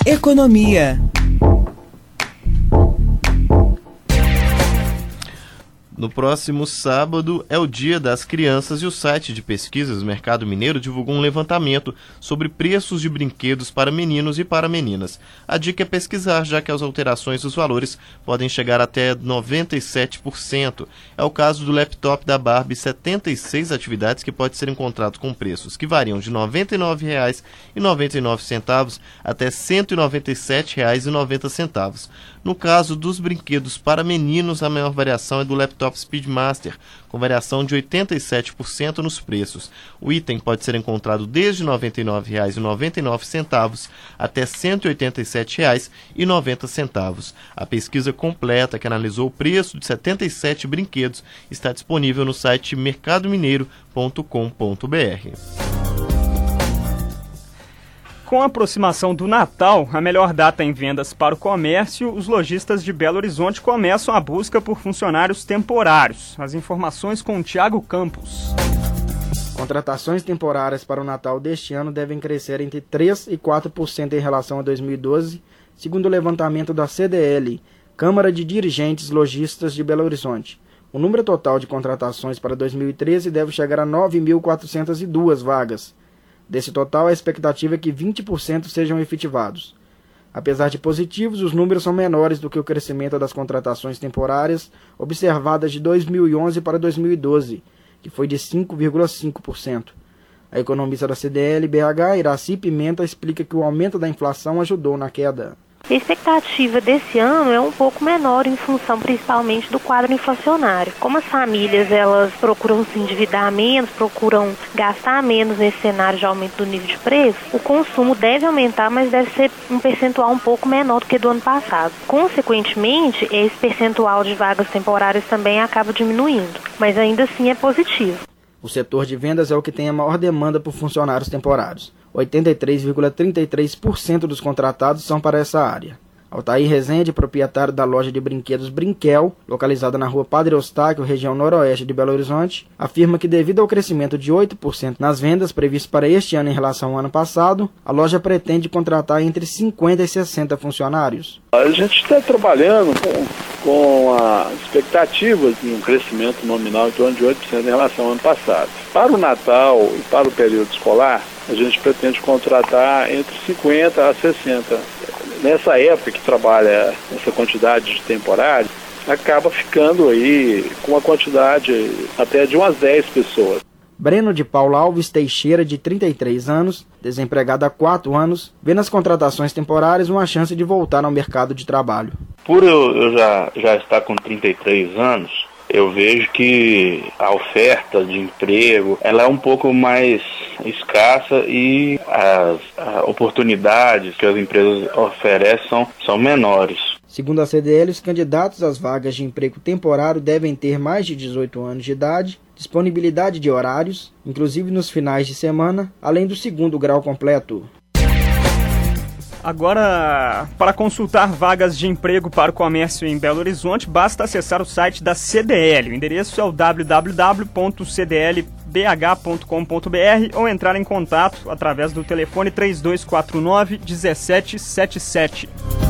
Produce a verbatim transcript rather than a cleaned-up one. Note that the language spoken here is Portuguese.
Economia. No próximo sábado é o Dia das Crianças e o site de pesquisas Mercado Mineiro divulgou um levantamento sobre preços de brinquedos para meninos e para meninas. A dica é pesquisar, já que as alterações dos valores podem chegar até noventa e sete por cento. É o caso do laptop da Barbie, setenta e seis atividades que pode ser encontrado com preços que variam de noventa e nove reais e noventa e nove centavos até cento e noventa e sete reais e noventa centavos. No caso dos brinquedos para meninos, a maior variação é do laptop Speedmaster, com variação de oitenta e sete por cento nos preços. O item pode ser encontrado desde noventa e nove reais e noventa e nove centavos até cento e oitenta e sete reais e noventa centavos. A pesquisa completa, que analisou o preço de setenta e sete brinquedos, está disponível no site mercado mineiro ponto com ponto b r. Com a aproximação do Natal, a melhor data em vendas para o comércio, os lojistas de Belo Horizonte começam a busca por funcionários temporários. As informações com o Thiago Campos. Contratações temporárias para o Natal deste ano devem crescer entre três e quatro por cento em relação a dois mil e doze, segundo o levantamento da C D L, Câmara de Dirigentes Lojistas de Belo Horizonte. O número total de contratações para dois mil e treze deve chegar a nove mil quatrocentas e duas vagas. Desse total, a expectativa é que vinte por cento sejam efetivados. Apesar de positivos, os números são menores do que o crescimento das contratações temporárias observadas de dois mil e onze para dois mil e doze, que foi de cinco vírgula cinco por cento. A economista da C D L B H, Iraci Pimenta, explica que o aumento da inflação ajudou na queda. A expectativa desse ano é um pouco menor em função principalmente do quadro inflacionário. Como as famílias elas procuram se endividar menos, procuram gastar menos nesse cenário de aumento do nível de preço, o consumo deve aumentar, mas deve ser um percentual um pouco menor do que do ano passado. Consequentemente, esse percentual de vagas temporárias também acaba diminuindo, mas ainda assim é positivo. O setor de vendas é o que tem a maior demanda por funcionários temporários. oitenta e três vírgula trinta e três por cento dos contratados são para essa área. Altair Rezende, proprietário da loja de brinquedos Brinquel, localizada na rua Padre Eustáquio, região noroeste de Belo Horizonte, afirma que devido ao crescimento de oito por cento nas vendas previsto para este ano em relação ao ano passado, a loja pretende contratar entre cinquenta e sessenta funcionários. A gente está trabalhando com, com a expectativa de um crescimento nominal em torno de oito por cento em relação ao ano passado. Para o Natal e para o período escolar, a gente pretende contratar entre cinquenta a sessenta. Nessa época que trabalha essa quantidade de temporários, acaba ficando aí com uma quantidade até de umas dez pessoas. Breno de Paula Alves Teixeira, de trinta e três anos, desempregado há quatro anos, vê nas contratações temporárias uma chance de voltar ao mercado de trabalho. Por eu, eu já, já estar com trinta e três anos, eu vejo que a oferta de emprego ela é um pouco mais escassa e as, as oportunidades que as empresas oferecem são, são menores. Segundo a C D L, os candidatos às vagas de emprego temporário devem ter mais de dezoito anos de idade, disponibilidade de horários, inclusive nos finais de semana, além do segundo grau completo. Agora, para consultar vagas de emprego para o comércio em Belo Horizonte, basta acessar o site da C D L. O endereço é o w w w ponto c d l b h ponto com ponto b r ou entrar em contato através do telefone três dois quatro nove um sete sete sete.